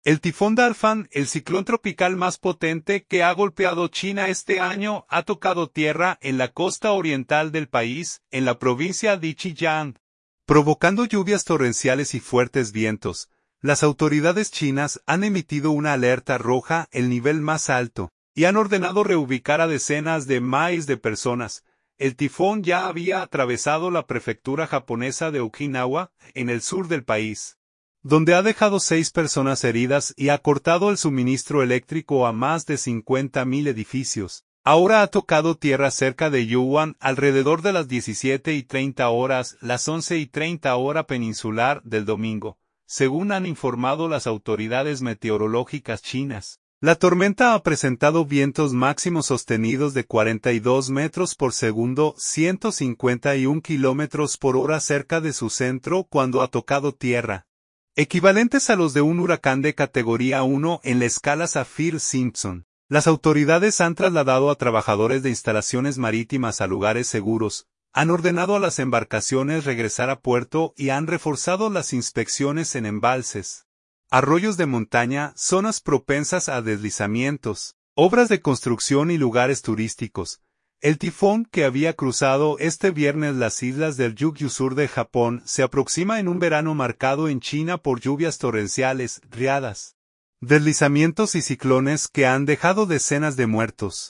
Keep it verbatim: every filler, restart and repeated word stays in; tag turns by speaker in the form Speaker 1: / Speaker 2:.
Speaker 1: El tifón Darfan, el ciclón tropical más potente que ha golpeado China este año, ha tocado tierra en la costa oriental del país, en la provincia de Zhejiang, provocando lluvias torrenciales y fuertes vientos. Las autoridades chinas han emitido una alerta roja, el nivel más alto, y han ordenado reubicar a decenas de miles de personas. El tifón ya había atravesado la prefectura japonesa de Okinawa, en el sur del país, donde ha dejado seis personas heridas y ha cortado el suministro eléctrico a más de cincuenta mil edificios. Ahora ha tocado tierra cerca de Yuan alrededor de las diecisiete y treinta horas, las once y treinta hora peninsular del domingo, según han informado las autoridades meteorológicas chinas. La tormenta ha presentado vientos máximos sostenidos de cuarenta y dos metros por segundo, ciento cincuenta y un kilómetros por hora cerca de su centro cuando ha tocado tierra, equivalentes a los de un huracán de categoría uno en la escala Saffir-Simpson. Las autoridades han trasladado a trabajadores de instalaciones marítimas a lugares seguros, han ordenado a las embarcaciones regresar a puerto y han reforzado las inspecciones en embalses, arroyos de montaña, zonas propensas a deslizamientos, obras de construcción y lugares turísticos. El tifón que había cruzado este viernes las islas del Ryukyu sur de Japón se aproxima en un verano marcado en China por lluvias torrenciales, riadas, deslizamientos y ciclones que han dejado decenas de muertos.